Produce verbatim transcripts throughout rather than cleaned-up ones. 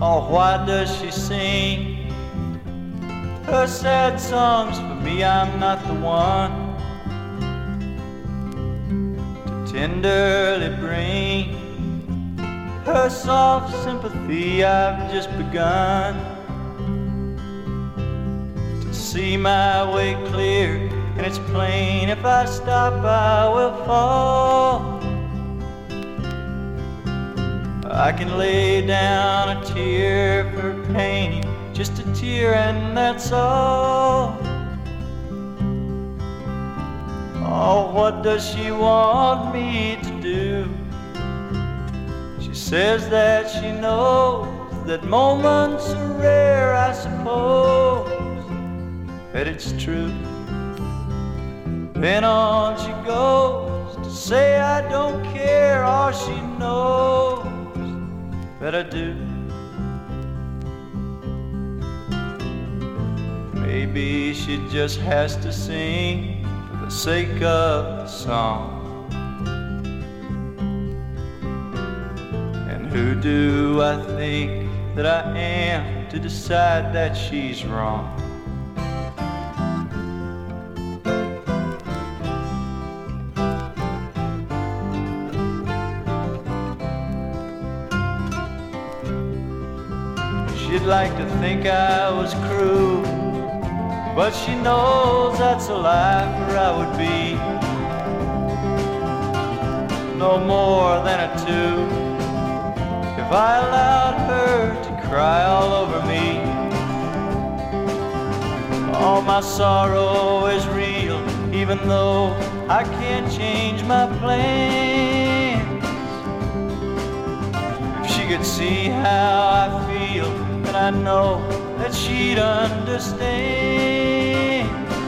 Oh, why does she sing her sad songs for me? I'm not the one to tenderly bring her soft sympathy. I've just begun to see my way clear, and it's plain if I stop I will fall. I can lay down a tear for pain, just a tear and that's all. Oh, what does she want me to do? She says that she knows that moments are rare, I suppose that it's true. Then on she goes to say I don't care, all she knows that I do. Maybe she just has to sing for the sake of the song. And who do I think that I am to decide that she's wrong? She'd like to think I was cruel, but she knows that's a lie, for I would be no more than a two if I allowed her to cry all over me. All my sorrow is real, even though I can't change my plans. If she could see how I feel, and I know that she'd understand.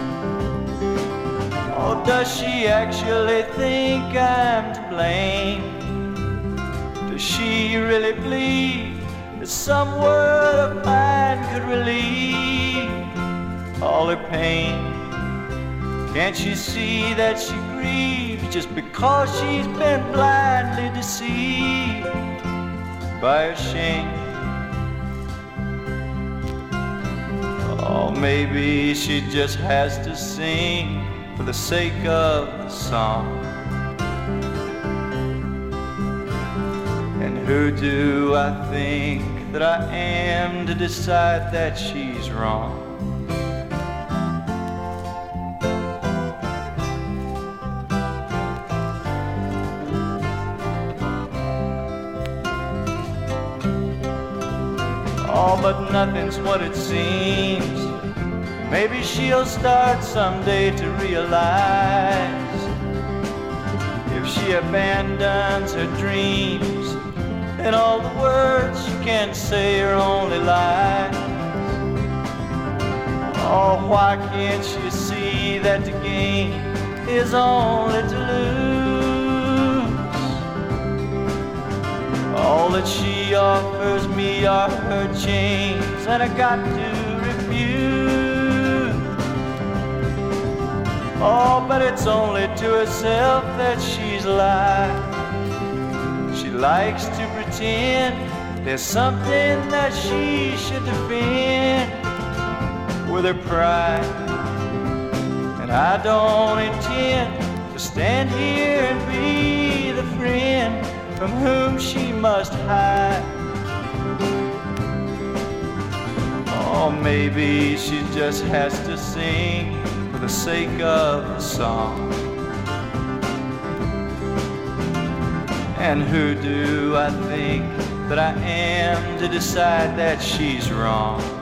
Or does she actually think I'm to blame? Does she really believe that some word of mine could relieve all her pain? Can't she see that she grieves just because she's been blindly deceived by her shame? Or maybe she just has to sing for the sake of the song. And who do I think that I am to decide that she's wrong? Oh, but nothing's what it seems. Maybe she'll start someday to realize if she abandons her dreams, then all the words she can't say are only lies. Oh, why can't she see that to gain is only to lose? All that she offers me are her chains, and I got to refuse. Oh, but it's only to herself that she's lied. She likes to pretend there's something that she should defend with her pride. And I don't intend to stand here and be the friend from whom she must hide. Or maybe she just has to sing for the sake of the song. And who do I think that I am to decide that she's wrong?